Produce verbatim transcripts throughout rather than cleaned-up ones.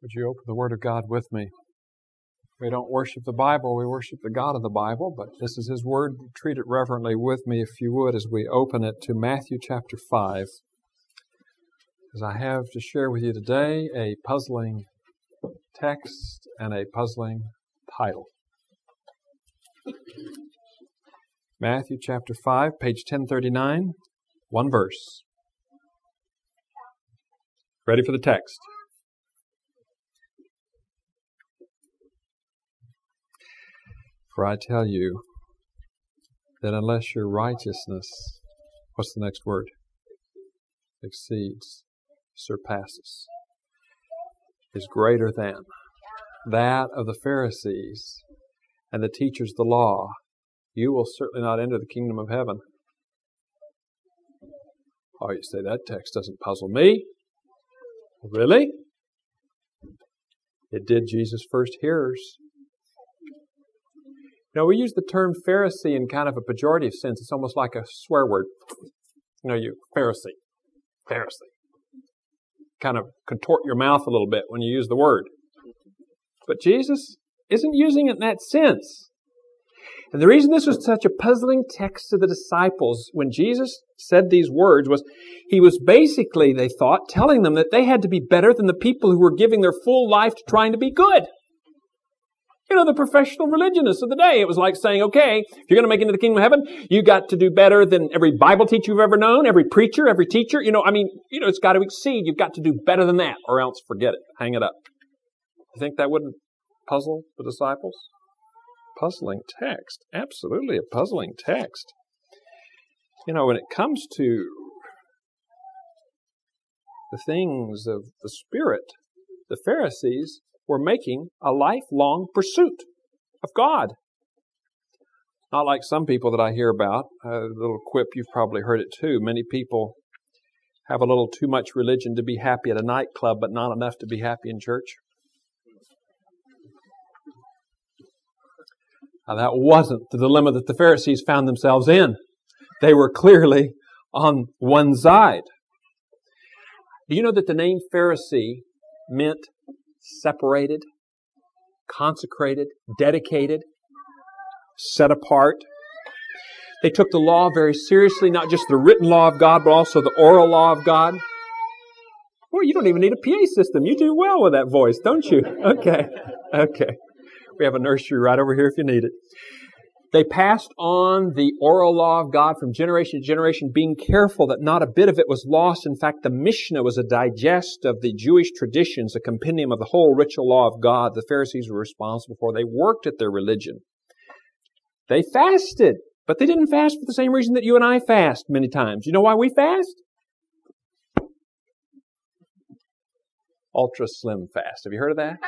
Would you open the Word of God with me? We don't worship the Bible, we worship the God of the Bible, but this is His Word. Treat it reverently with me, if you would, as we open it to Matthew chapter five. As I have to share with you today a puzzling text and a puzzling title. Matthew chapter five, page ten thirty-nine, one verse. Ready for the text? For I tell you that unless your righteousness, what's the next word? Exceeds, surpasses, is greater than that of the Pharisees and the teachers of the law, you will certainly not enter the kingdom of heaven. Oh, you say that text doesn't puzzle me. Really? It did Jesus' first hearers. Now, we use the term Pharisee in kind of a pejorative sense. It's almost like a swear word. You know, you Pharisee, Pharisee. Kind of contort your mouth a little bit when you use the word. But Jesus isn't using it in that sense. And the reason this was such a puzzling text to the disciples when Jesus said these words was He was basically, they thought, telling them that they had to be better than the people who were giving their full life to trying to be good. You know, the professional religionists of the day. It was like saying, okay, if you're going to make it into the kingdom of heaven, you got to do better than every Bible teacher you've ever known, every preacher, every teacher. You know, I mean, you know, it's got to exceed. You've got to do better than that, or else forget it. Hang it up. You think that wouldn't puzzle the disciples? Puzzling text. Absolutely a puzzling text. You know, when it comes to the things of the Spirit, the Pharisees were making a lifelong pursuit of God. Not like some people that I hear about. A little quip, you've probably heard it too. Many people have a little too much religion to be happy at a nightclub, but not enough to be happy in church. Now, that wasn't the dilemma that the Pharisees found themselves in. They were clearly on one side. Do you know that the name Pharisee meant separated, consecrated, dedicated, set apart? They took the law very seriously, not just the written law of God, but also the oral law of God. Well, you don't even need a P A system. You do well with that voice, don't you? Okay, okay. We have a nursery right over here if you need it. They passed on the oral law of God from generation to generation, being careful that not a bit of it was lost. In fact, the Mishnah was a digest of the Jewish traditions, a compendium of the whole ritual law of God the Pharisees were responsible for. They worked at their religion. They fasted, but they didn't fast for the same reason that you and I fast many times. You know why we fast? Ultra slim fast. Have you heard of that?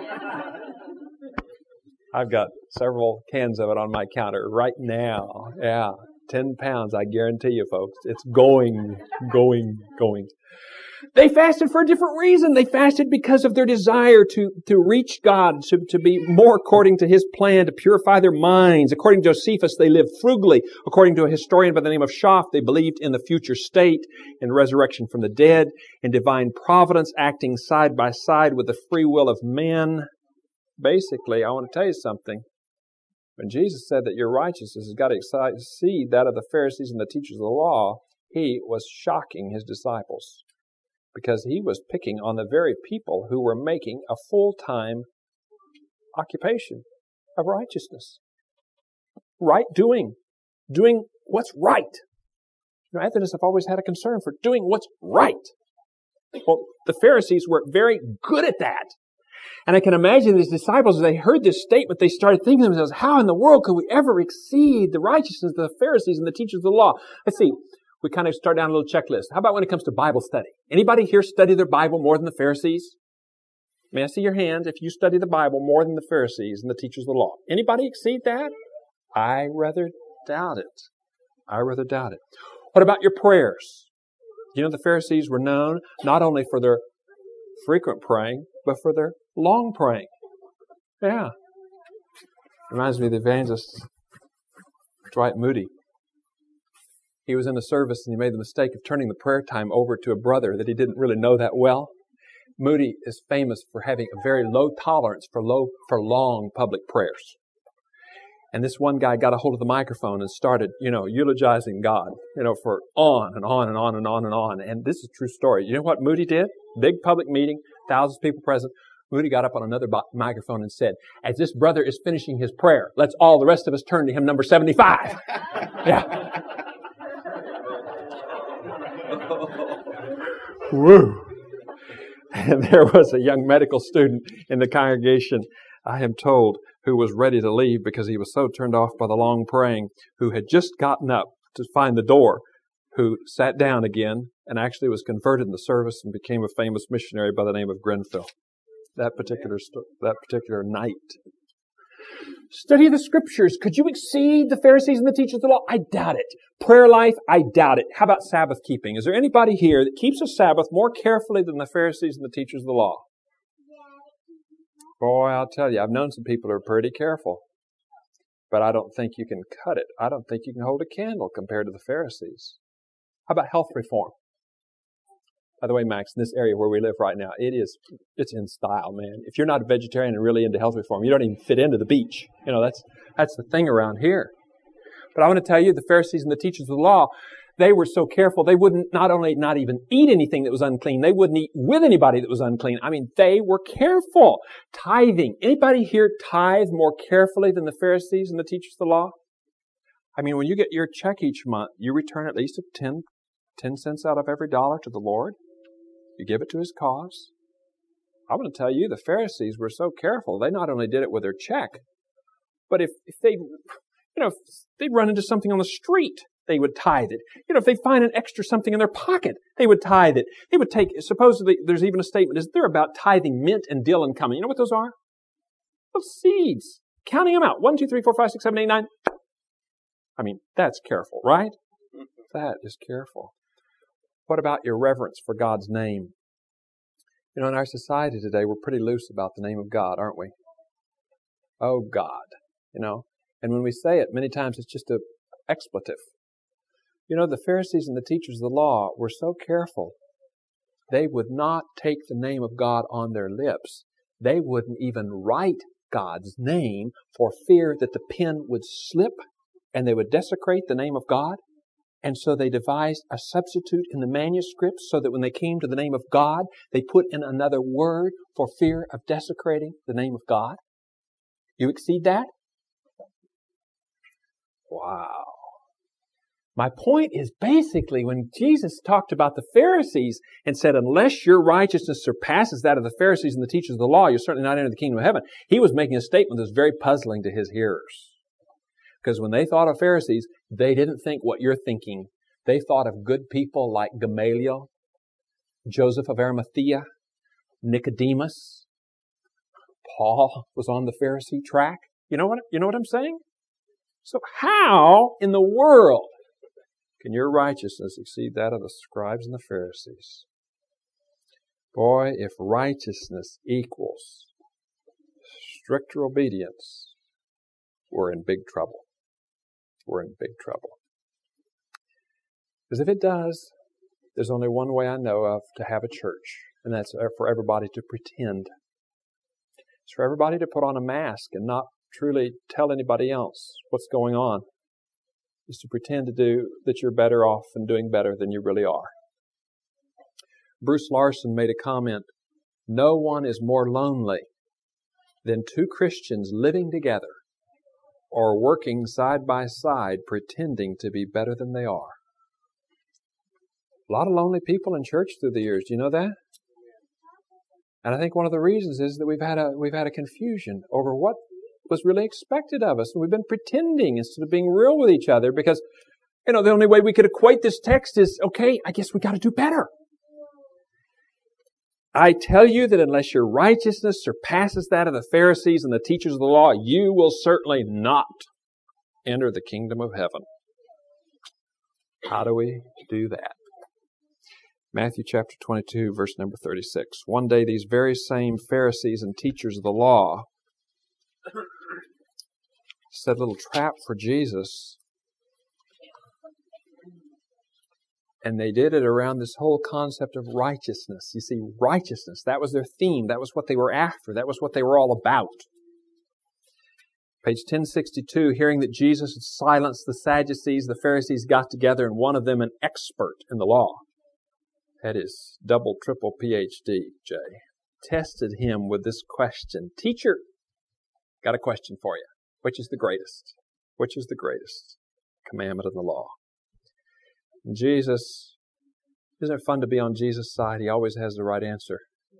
I've got several cans of it on my counter right now. Yeah, ten pounds, I guarantee you, folks. It's going, going, going. They fasted for a different reason. They fasted because of their desire to, to reach God, to, to be more according to His plan, to purify their minds. According to Josephus, they lived frugally. According to a historian by the name of Schaff, they believed in the future state, in resurrection from the dead, in divine providence acting side by side with the free will of man. Basically, I want to tell you something. When Jesus said that your righteousness has got to exceed that of the Pharisees and the teachers of the law, He was shocking His disciples because He was picking on the very people who were making a full-time occupation of righteousness. Right doing. Doing what's right. You know, Atheists have always had a concern for doing what's right. Well, the Pharisees were very good at that. And I can imagine these disciples, as they heard this statement, they started thinking to themselves, how in the world could we ever exceed the righteousness of the Pharisees and the teachers of the law? Let's see. We kind of start down a little checklist. How about when it comes to Bible study? Anybody here study their Bible more than the Pharisees? May I see your hands if you study the Bible more than the Pharisees and the teachers of the law? Anybody exceed that? I rather doubt it. I rather doubt it. What about your prayers? You know, the Pharisees were known not only for their frequent praying, but for their long praying. Yeah. Reminds me of the evangelist Dwight Moody. He was in a service and he made the mistake of turning the prayer time over to a brother that he didn't really know that well. Moody is famous for having a very low tolerance for low, for long public prayers. And this one guy got a hold of the microphone and started, you know, eulogizing God, you know, for on and on and on and on and on. And this is a true story. You know what Moody did? Big public meeting, thousands of people present. Moody got up on another bo- microphone and said, as this brother is finishing his prayer, let's all the rest of us turn to him number seventy-five. Yeah. Woo. And there was a young medical student in the congregation, I am told, who was ready to leave because he was so turned off by the long praying, who had just gotten up to find the door, who sat down again and actually was converted in the service and became a famous missionary by the name of Grenfell. That particular sto- that particular night. Study of the Scriptures. Could you exceed the Pharisees and the teachers of the law? I doubt it. Prayer life? I doubt it. How about Sabbath keeping? Is there anybody here that keeps a Sabbath more carefully than the Pharisees and the teachers of the law? Boy, I'll tell you, I've known some people who are pretty careful. But I don't think you can cut it. I don't think you can hold a candle compared to the Pharisees. How about health reform? By the way, Max, in this area where we live right now, it is, it's in style, man. If you're not a vegetarian and really into health reform, you don't even fit into the beach. You know, that's, that's the thing around here. But I want to tell you, the Pharisees and the teachers of the law, they were so careful, they wouldn't not only not even eat anything that was unclean, they wouldn't eat with anybody that was unclean. I mean, they were careful. Tithing. Anybody here tithe more carefully than the Pharisees and the teachers of the law? I mean, when you get your check each month, you return at least ten, ten cents out of every dollar to the Lord. You give it to His cause. I want to tell you, the Pharisees were so careful. They not only did it with their check, but if, if they, you know, if they'd run into something on the street, they would tithe it. You know, if they find an extra something in their pocket, they would tithe it. They would take, supposedly, there's even a statement, is there about tithing mint and dill and cumin. You know what those are? Those seeds. Counting them out. One, two, three, four, five, six, seven, eight, nine. I mean, that's careful, right? That is careful. What about your reverence for God's name? You know, in our society today, we're pretty loose about the name of God, aren't we? Oh, God. You know, and when we say it, many times it's just an expletive. You know, the Pharisees and the teachers of the law were so careful. They would not take the name of God on their lips. They wouldn't even write God's name for fear that the pen would slip and they would desecrate the name of God. And so they devised a substitute in the manuscript so that when they came to the name of God, they put in another word for fear of desecrating the name of God. You exceed that? Wow. My point is basically when Jesus talked about the Pharisees and said, unless your righteousness surpasses that of the Pharisees and the teachers of the law, you're certainly not entering the kingdom of heaven. He was making a statement that was very puzzling to his hearers. Because when they thought of Pharisees, they didn't think what you're thinking. They thought of good people like Gamaliel, Joseph of Arimathea, Nicodemus. Paul was on the Pharisee track. You know what, you know what I'm saying? So how in the world can your righteousness exceed that of the scribes and the Pharisees? Boy, if righteousness equals stricter obedience, we're in big trouble. We're in big trouble. Because if it does, there's only one way I know of to have a church, and that's for everybody to pretend. It's for everybody to put on a mask and not truly tell anybody else what's going on. Is to pretend to do that you're better off and doing better than you really are. Bruce Larson made a comment, no one is more lonely than two Christians living together or working side by side pretending to be better than they are. A lot of lonely people in church through the years. Do you know that? And I think one of the reasons is that we've had a we've had a confusion over what was really expected of us. And we've been pretending instead of being real with each other because, you know, the only way we could equate this text is, okay, I guess we got to do better. I tell you that unless your righteousness surpasses that of the Pharisees and the teachers of the law, you will certainly not enter the kingdom of heaven. How do we do that? Matthew chapter twenty-two, verse number thirty-six. One day these very same Pharisees and teachers of the law set a little trap for Jesus. And they did it around this whole concept of righteousness. You see, righteousness, that was their theme. That was what they were after. That was what they were all about. Page ten sixty-two, hearing that Jesus had silenced the Sadducees, the Pharisees got together, and one of them, an expert in the law, that is double, triple P H D, Jay, tested him with this question. Teacher, got a question for you. Which is the greatest? Which is the greatest commandment in the law? And Jesus, isn't it fun to be on Jesus' side? He always has the right answer.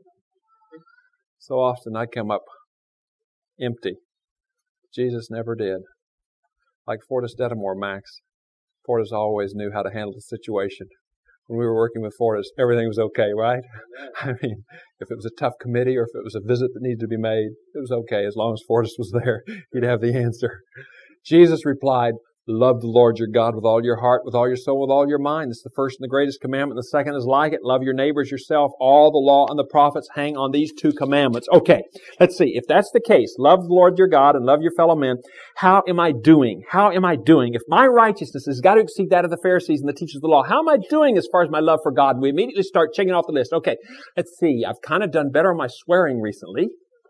So often I come up empty. Jesus never did. Like Fortis Dedamore, Max. Fortis always knew how to handle the situation. When we were working with Fortis, everything was okay, right? I mean, if it was a tough committee or if it was a visit that needed to be made, it was okay. As long as Fortis was there, he'd have the answer. Jesus replied, love the Lord your God with all your heart, with all your soul, with all your mind. This is the first and the greatest commandment. The second is like it. Love your neighbors yourself. All the law and the prophets hang on these two commandments. Okay, let's see. If that's the case, love the Lord your God and love your fellow men, how am I doing? How am I doing? If my righteousness has got to exceed that of the Pharisees and the teachers of the law, how am I doing as far as my love for God? We immediately start checking off the list. Okay, let's see. I've kind of done better on my swearing recently.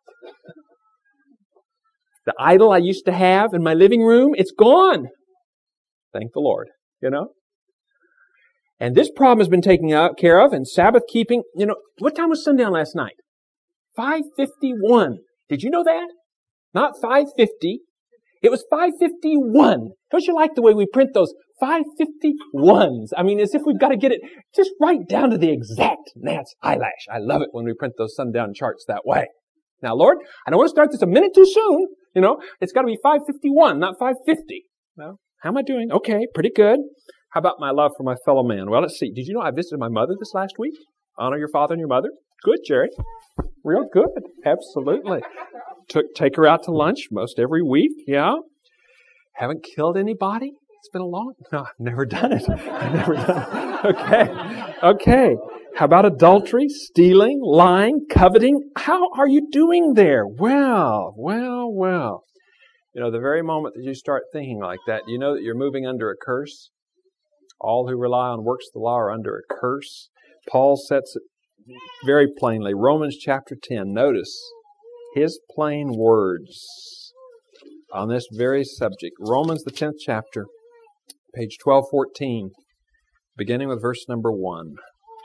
The idol I used to have in my living room, it's gone. Thank the Lord, you know. And this problem has been taken care of, and Sabbath keeping. You know, what time was sundown last night? five fifty-one. Did you know that? Not five fifty. It was five fifty-one. Don't you like the way we print those five fifty-ones? I mean, as if we've got to get it just right down to the exact gnat's eyelash. I love it when we print those sundown charts that way. Now, Lord, I don't want to start this a minute too soon. You know, it's got to be five fifty-one, not five fifty. No. How am I doing? Okay, pretty good. How about my love for my fellow man? Well, let's see. Did you know I visited my mother this last week? Honor your father and your mother. Good, Jerry. Real good. Absolutely. Took, take her out to lunch most every week. Yeah. Haven't killed anybody? It's been a long... No, I've never done it. I've never done it. Okay. Okay. How about adultery, stealing, lying, coveting? How are you doing there? Well, well, well. You know, the very moment that you start thinking like that, you know that you're moving under a curse. All who rely on works of the law are under a curse. Paul sets it very plainly. Romans chapter ten. Notice his plain words on this very subject. Romans, the tenth chapter, page twelve fourteen, beginning with verse number one.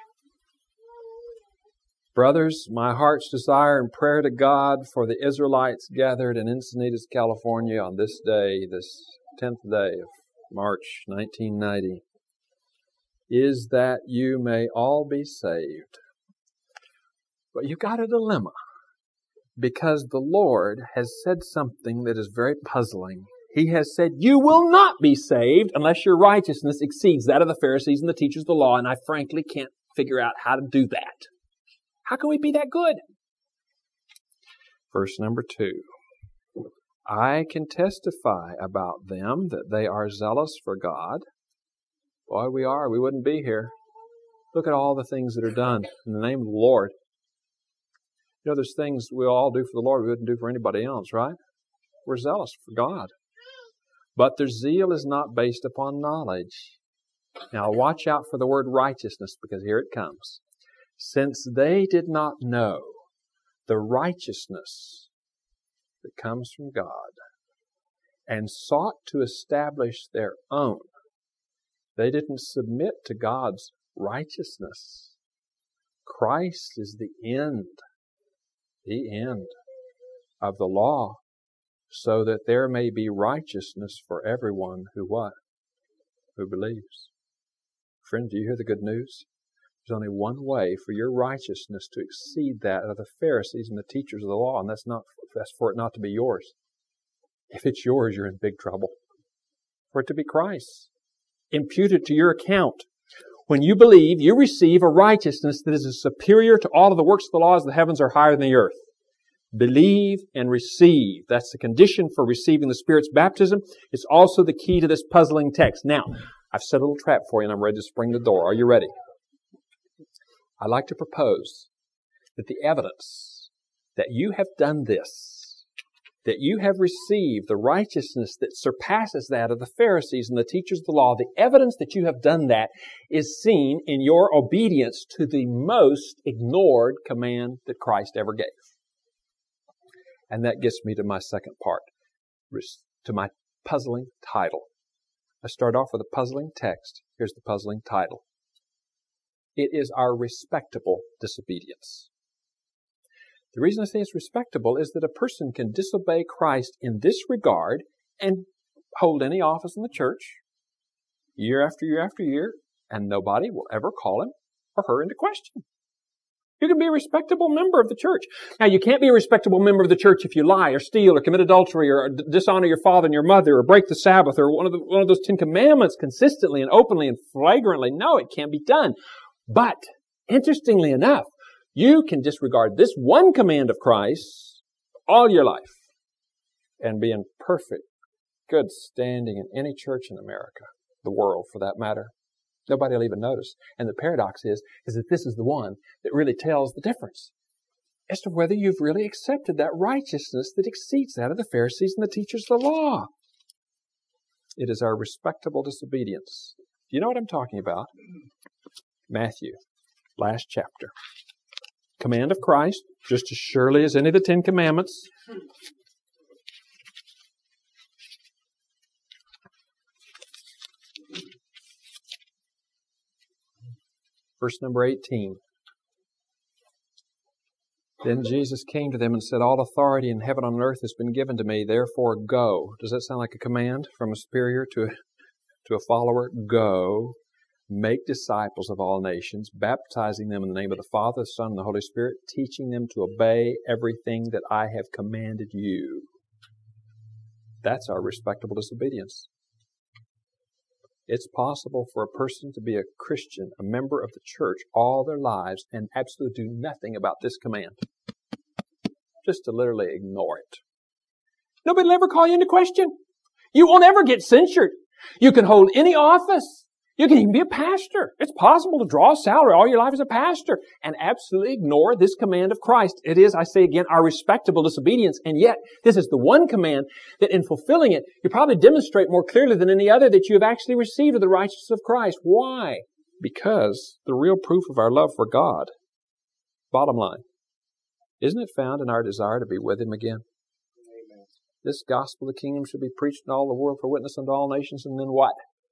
Brothers, my heart's desire and prayer to God for the Israelites gathered in Encinitas, California on this day, this tenth day of March nineteen ninety, is that you may all be saved. But you've got a dilemma, because the Lord has said something that is very puzzling. He has said, you will not be saved unless your righteousness exceeds that of the Pharisees and the teachers of the law, and I frankly can't figure out how to do that. How can we be that good? Verse number two. I can testify about them that they are zealous for God. Boy, we are. We wouldn't be here. Look at all the things that are done in the name of the Lord. You know, there's things we all do for the Lord we wouldn't do for anybody else, right? We're zealous for God. But their zeal is not based upon knowledge. Now, watch out for the word righteousness, because here it comes. Since they did not know the righteousness that comes from God and sought to establish their own, they didn't submit to God's righteousness. Christ is the end, the end of the law, so that there may be righteousness for everyone who what? Who believes. Friend, do you hear the good news? There's only one way for your righteousness to exceed that of the Pharisees and the teachers of the law, and that's not that's for it not to be yours. If it's yours, you're in big trouble. For it to be Christ's, imputed to your account. When you believe, you receive a righteousness that is superior to all of the works of the law as the heavens are higher than the earth. Believe and receive. That's the condition for receiving the Spirit's baptism. It's also the key to this puzzling text. Now, I've set a little trap for you, and I'm ready to spring the door. Are you ready? I'd like to propose that the evidence that you have done this that you have received the righteousness that surpasses that of the Pharisees and the teachers of the law, the evidence that you have done that is seen in your obedience to the most ignored command that Christ ever gave. And that gets me to my second part, to my puzzling title. I start off with a puzzling text. Here's the puzzling title. It is our respectable disobedience. The reason I say it's respectable is that a person can disobey Christ in this regard and hold any office in the church year after year after year, and nobody will ever call him or her into question. You can be a respectable member of the church. Now, you can't be a respectable member of the church if you lie or steal or commit adultery or dishonor your father and your mother or break the Sabbath or one of the, one of those Ten Commandments consistently and openly and flagrantly. No, it can't be done. But, interestingly enough, you can disregard this one command of Christ all your life and be in perfect, good standing in any church in America, the world for that matter. Nobody will even notice. And the paradox is, is that this is the one that really tells the difference as to whether you've really accepted that righteousness that exceeds that of the Pharisees and the teachers of the law. It is our respectable disobedience. Do you know what I'm talking about? Matthew, last chapter. Command of Christ, just as surely as any of the Ten Commandments. Verse number eighteen. Then Jesus came to them and said, all authority in heaven and on earth has been given to me, therefore go. Does that sound like a command from a superior to a, to a follower? Go. Make disciples of all nations, baptizing them in the name of the Father, the Son, and the Holy Spirit, teaching them to obey everything that I have commanded you. That's our respectable disobedience. It's possible for a person to be a Christian, a member of the church, all their lives and absolutely do nothing about this command. Just to literally ignore it. Nobody will ever call you into question. You won't ever get censured. You can hold any office. You can even be a pastor. It's possible to draw a salary all your life as a pastor and absolutely ignore this command of Christ. It is, I say again, our respectable disobedience. And yet, this is the one command that in fulfilling it, you probably demonstrate more clearly than any other that you have actually received of the righteousness of Christ. Why? Because the real proof of our love for God, bottom line, isn't it found in our desire to be with Him again? Amen. This gospel of the kingdom should be preached in all the world for witness unto all nations, and then what?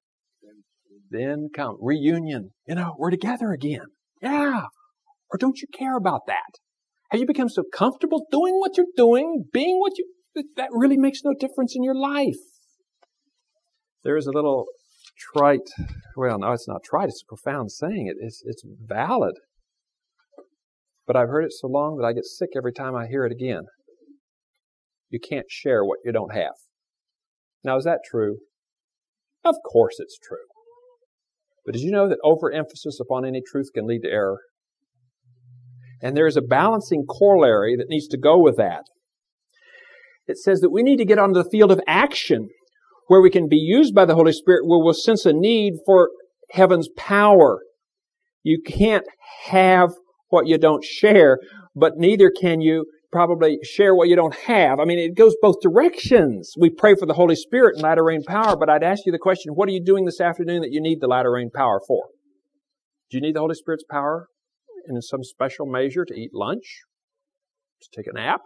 Then come reunion. You know, we're together again. Yeah. Or don't you care about that? Have you become so comfortable doing what you're doing, being what you, that really makes no difference in your life? There is a little trite, well, no, it's not trite. It's a profound saying. It, it's, it's valid. But I've heard it so long that I get sick every time I hear it again. You can't share what you don't have. Now, is that true? Of course it's true. But did you know that overemphasis upon any truth can lead to error? And there is a balancing corollary that needs to go with that. It says that we need to get onto the field of action where we can be used by the Holy Spirit, where we'll sense a need for heaven's power. You can't have what you don't share, but neither can you probably share what you don't have. I mean, it goes both directions. We pray for the Holy Spirit and latter rain power, but I'd ask you the question, what are you doing this afternoon that you need the latter rain power for? Do you need the Holy Spirit's power in some special measure to eat lunch? To take a nap?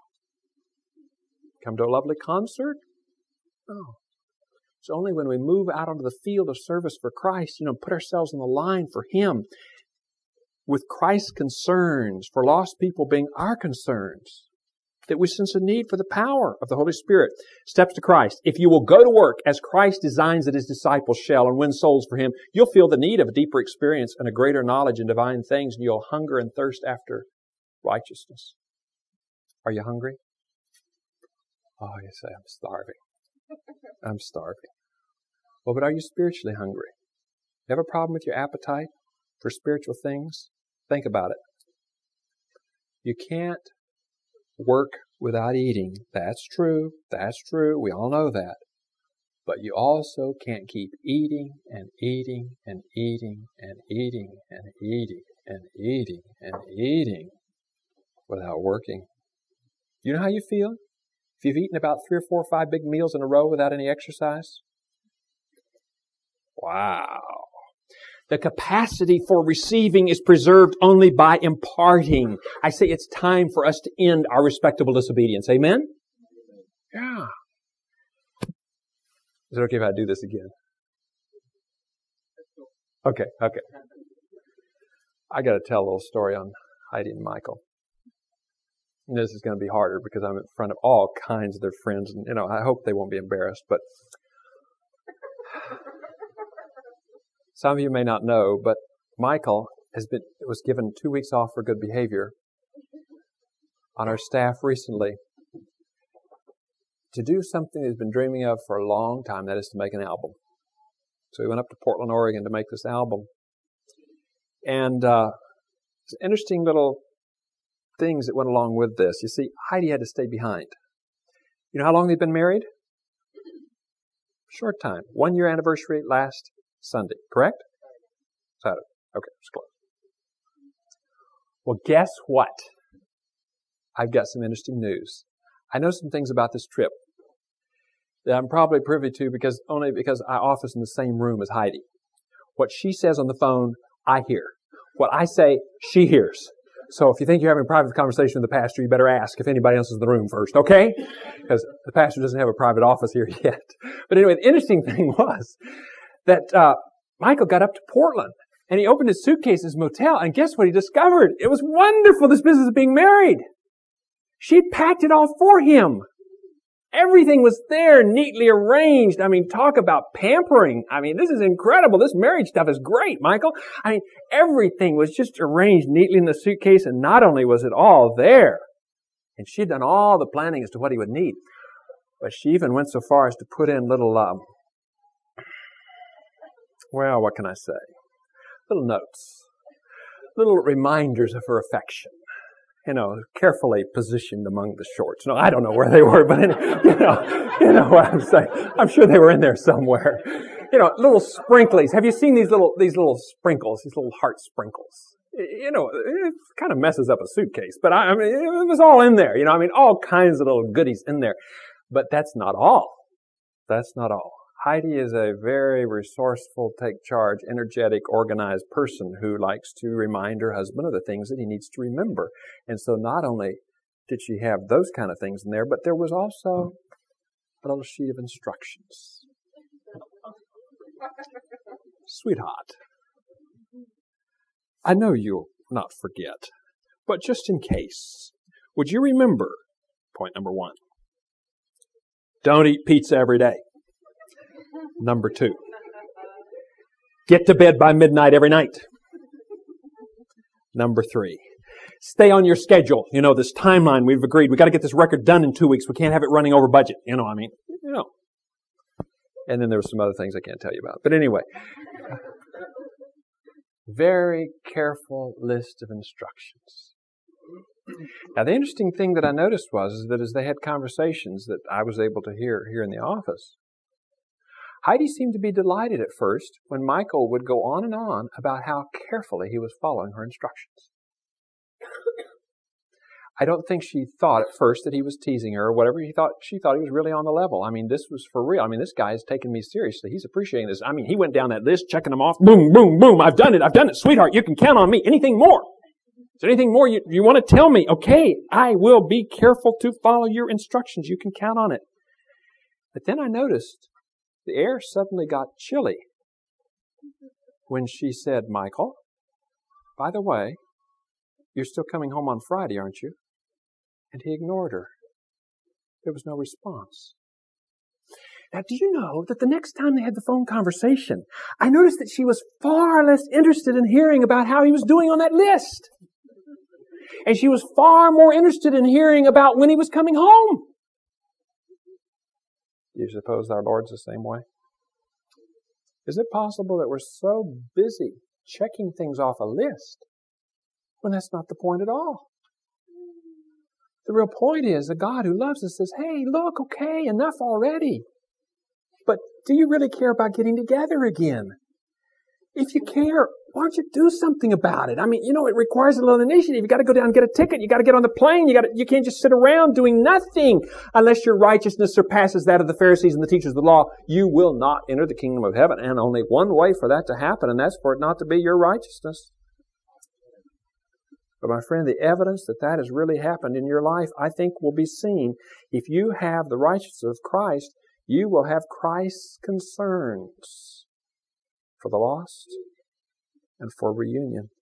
Come to a lovely concert? No. It's only when we move out onto the field of service for Christ, you know, put ourselves on the line for Him, with Christ's concerns, for lost people being our concerns, that we sense a need for the power of the Holy Spirit. Steps to Christ. If you will go to work as Christ designs that His disciples shall and win souls for Him, you'll feel the need of a deeper experience and a greater knowledge in divine things, and you'll hunger and thirst after righteousness. Are you hungry? Oh, you say, I'm starving. I'm starving. Well, but are you spiritually hungry? You have a problem with your appetite for spiritual things? Think about it. You can't work without eating. That's true. That's true. We all know that. But you also can't keep eating and eating and eating and eating and eating and eating and eating without working. You know how you feel? If you've eaten about three or four or five big meals in a row without any exercise? Wow. The capacity for receiving is preserved only by imparting. I say it's time for us to end our respectable disobedience. Amen? Yeah. Is it okay if I do this again? Okay, okay. I got to tell a little story on Heidi and Michael. And this is going to be harder because I'm in front of all kinds of their friends, and you know, I hope they won't be embarrassed. But some of you may not know, but Michael has been was given two weeks off for good behavior on our staff recently to do something he's been dreaming of for a long time. That is to make an album. So he went up to Portland, Oregon, to make this album, and uh, it's interesting little things that went along with this. You see, Heidi had to stay behind. You know how long they've been married? Short time. One year anniversary last Sunday, correct? Saturday. Okay, it's close. Well, guess what? I've got some interesting news. I know some things about this trip that I'm probably privy to because only because I office in the same room as Heidi. What she says on the phone, I hear. What I say, she hears. So if you think you're having a private conversation with the pastor, you better ask if anybody else is in the room first, okay? Because the pastor doesn't have a private office here yet. But anyway, the interesting thing was that uh, Michael got up to Portland, and he opened his suitcase in his motel, and guess what he discovered? It was wonderful, this business of being married. She packed it all for him. Everything was there, neatly arranged. I mean, talk about pampering. I mean, this is incredible. This marriage stuff is great, Michael. I mean, everything was just arranged neatly in the suitcase, and not only was it all there, and she'd done all the planning as to what he would need, but she even went so far as to put in little, um, well, what can I say? Little notes, little reminders of her affection. You know, carefully positioned among the shorts. No, I don't know where they were, but anyway, you know, you know what I'm saying. I'm sure they were in there somewhere. You know, little sprinklies. Have you seen these little these little sprinkles? These little heart sprinkles. You know, it kind of messes up a suitcase, but I, I mean, it was all in there. You know, I mean, all kinds of little goodies in there. But that's not all. That's not all. Heidi is a very resourceful, take charge, energetic, organized person who likes to remind her husband of the things that he needs to remember. And so not only did she have those kind of things in there, but there was also a little sheet of instructions. Sweetheart, I know you'll not forget, but just in case, would you remember, point number one, don't eat pizza every day. Number two, get to bed by midnight every night. Number three, stay on your schedule. You know, this timeline we've agreed. We've got to get this record done in two weeks. We can't have it running over budget. You know, I mean, you know. And then there were some other things I can't tell you about. But anyway, very careful list of instructions. Now, the interesting thing that I noticed was that as they had conversations that I was able to hear here in the office, Heidi seemed to be delighted at first when Michael would go on and on about how carefully he was following her instructions. I don't think she thought at first that he was teasing her or whatever. He thought she thought he was really on the level. I mean, this was for real. I mean, this guy is taking me seriously. He's appreciating this. I mean, he went down that list, checking them off. Boom, boom, boom. I've done it. I've done it. Sweetheart, you can count on me. Anything more? Is there anything more you, you want to tell me? Okay, I will be careful to follow your instructions. You can count on it. But then I noticed the air suddenly got chilly when she said, Michael, by the way, you're still coming home on Friday, aren't you? And he ignored her. There was no response. Now, do you know that the next time they had the phone conversation, I noticed that she was far less interested in hearing about how he was doing on that list. And she was far more interested in hearing about when he was coming home. Do you suppose our Lord's the same way? Is it possible that we're so busy checking things off a list when that's not the point at all? The real point is the God who loves us says, hey, look, okay, enough already. But do you really care about getting together again? If you care, Why don't you do something about it? I mean, you know, it requires a little initiative. You got to go down and get a ticket. You got to get on the plane. You got to, you can't just sit around doing nothing unless your righteousness surpasses that of the Pharisees and the teachers of the law. You will not enter the kingdom of heaven. And only one way for that to happen, and that's for it not to be your righteousness. But my friend, the evidence that that has really happened in your life, I think, will be seen. If you have the righteousness of Christ, you will have Christ's concerns for the lost and for reunion.